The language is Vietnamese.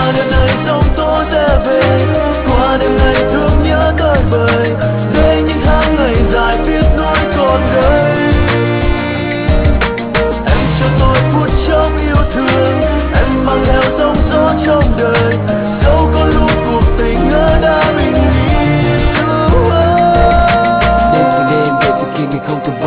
Qua đêm này giông tố sẽ về, qua đêm này thương nhớ tới bời, để những tháng ngày dài tiếc nuối còn đây. Em cho tôi phút chốc yêu thương, em mang theo sóng gió trong đời, dẫu có lúc cuộc tình ngỡ đã bình yên. Đêm từng đêm về từ khi mình không từng